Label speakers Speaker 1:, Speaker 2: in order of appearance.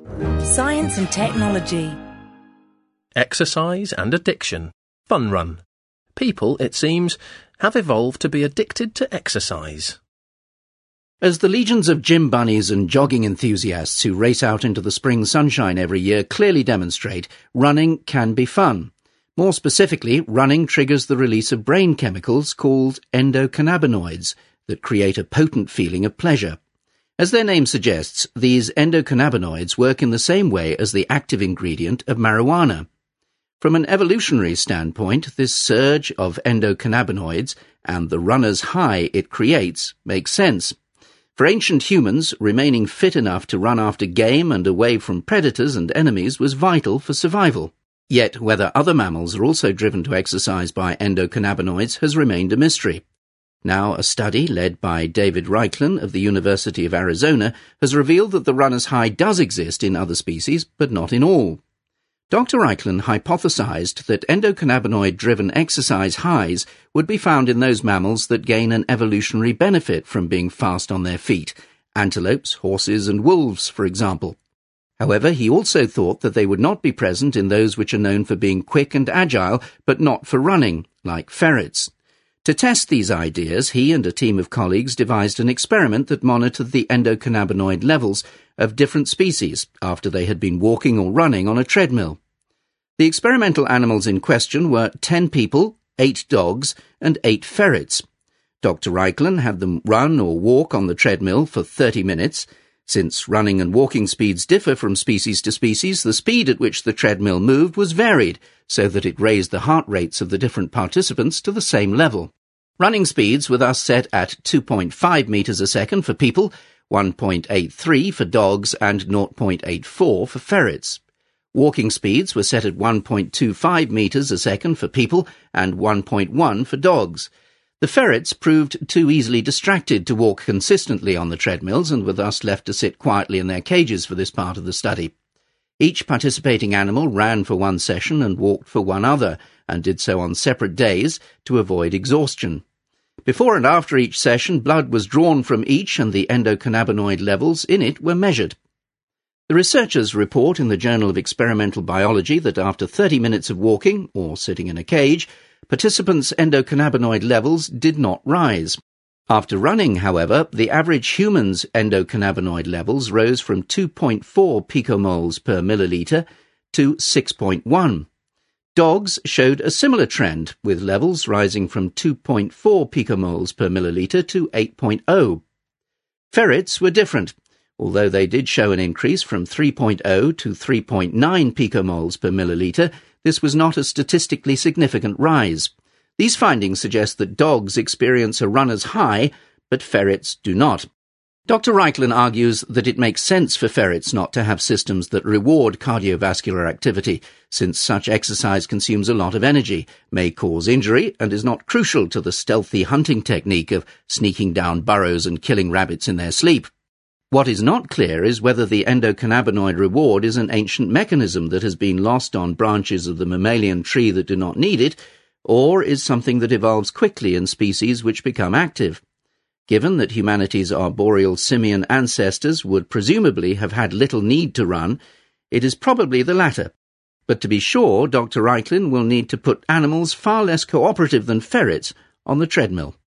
Speaker 1: Science and technology.
Speaker 2: Exercise and addiction. Fun run. People, it seems, have evolved to be addicted to exercise.
Speaker 3: As the legions of gym bunnies and jogging enthusiasts who race out into the spring sunshine every year clearly demonstrate, running can be fun. More specifically, running triggers the release of brain chemicals called endocannabinoids that create a potent feeling of pleasure. As their name suggests, these endocannabinoids work in the same way as the active ingredient of marijuana. From an evolutionary standpoint, this surge of endocannabinoids and the runner's high it creates makes sense. For ancient humans, remaining fit enough to run after game and away from predators and enemies was vital for survival. Yet whether other mammals are also driven to exercise by endocannabinoids has remained a mystery. Now a study led by David Reichlin of the University of Arizona has revealed that the runner's high does exist in other species, but not in all. Dr. Reichlin hypothesized that endocannabinoid-driven exercise highs would be found in those mammals that gain an evolutionary benefit from being fast on their feet, antelopes, horses, and wolves, for example. However, he also thought that they would not be present in those which are known for being quick and agile, but not for running, like ferrets. To test these ideas, he and a team of colleagues devised an experiment that monitored the endocannabinoid levels of different species after they had been walking or running on a treadmill. The experimental animals in question were 10 people, 8 dogs, and 8 ferrets. Dr. Reichlin had them run or walk on the treadmill for 30 minutes. Since running and walking speeds differ from species to species, the speed at which the treadmill moved was varied, so that it raised the heart rates of the different participants to the same level. Running speeds were thus set at 2.5 meters a second for people, 1.83 for dogs, and 0.84 for ferrets. Walking speeds were set at 1.25 meters a second for people and 1.1 for dogs. The ferrets proved too easily distracted to walk consistently on the treadmills and were thus left to sit quietly in their cages for this part of the study. Each participating animal ran for one session and walked for one other, and did so on separate days to avoid exhaustion. Before and after each session, blood was drawn from each and the endocannabinoid levels in it were measured. The researchers report in the Journal of Experimental Biology that after 30 minutes of walking, or sitting in a cage, participants' endocannabinoid levels did not rise. After running, however, the average human's endocannabinoid levels rose from 2.4 picomoles per milliliter to 6.1. Dogs showed a similar trend, with levels rising from 2.4 picomoles per milliliter to 8.0. Ferrets were different. Although they did show an increase from 3.0 to 3.9 picomoles per milliliter, this was not a statistically significant rise. These findings suggest that dogs experience a runner's high, but ferrets do not. Dr. Reichlin argues that it makes sense for ferrets not to have systems that reward cardiovascular activity, since such exercise consumes a lot of energy, may cause injury, and is not crucial to the stealthy hunting technique of sneaking down burrows and killing rabbits in their sleep. What is not clear is whether the endocannabinoid reward is an ancient mechanism that has been lost on branches of the mammalian tree that do not need it, or is something that evolves quickly in species which become active. Given that humanity's arboreal simian ancestors would presumably have had little need to run, it is probably the latter. But to be sure, Dr. Reichlin will need to put animals far less cooperative than ferrets on the treadmill.